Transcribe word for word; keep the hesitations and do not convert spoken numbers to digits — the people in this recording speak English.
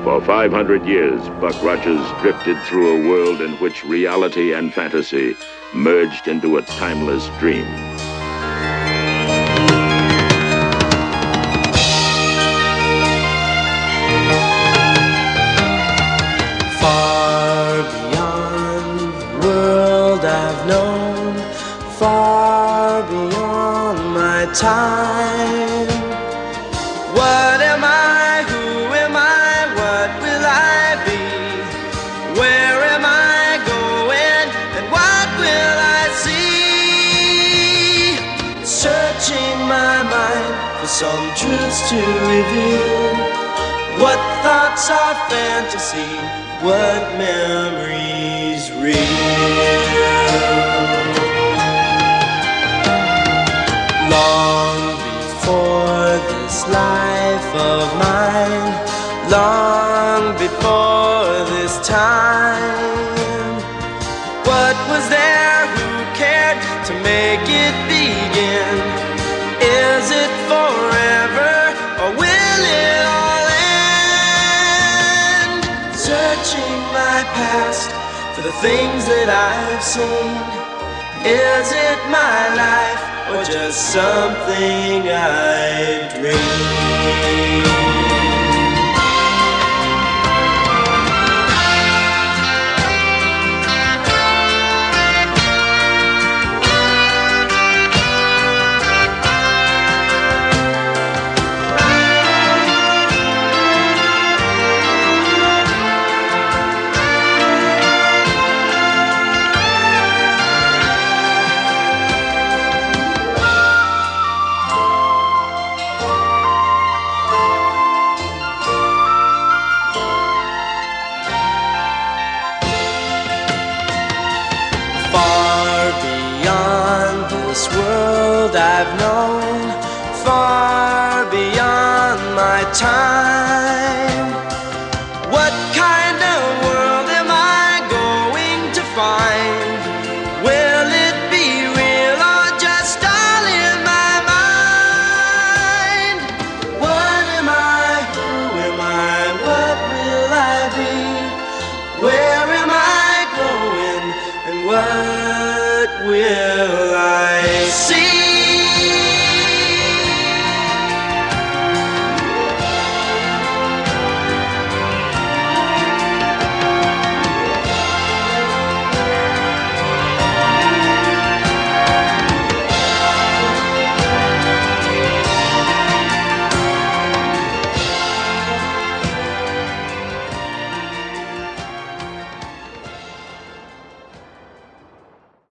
For five hundred years, Buck Rogers drifted through a world in which reality and fantasy merged into a timeless dream. Far beyond the world I've known, far beyond my time. What am I? Who am I? What will I be? Where am I going? And what will I see? Searching my mind for some truths to reveal. What thoughts are fantasy? What memories real? Long before this life of mine, long before this time, what was there? Who cared to make it begin? Is it forever, or will it all end? Searching my past for the things that I've seen. Is it my life, or just something I dream? This world I've known, far beyond my time. What kind of world am I going to find? Will it be real or just all in my mind? What am I? Who am I? What will I be? Where am I going? And what will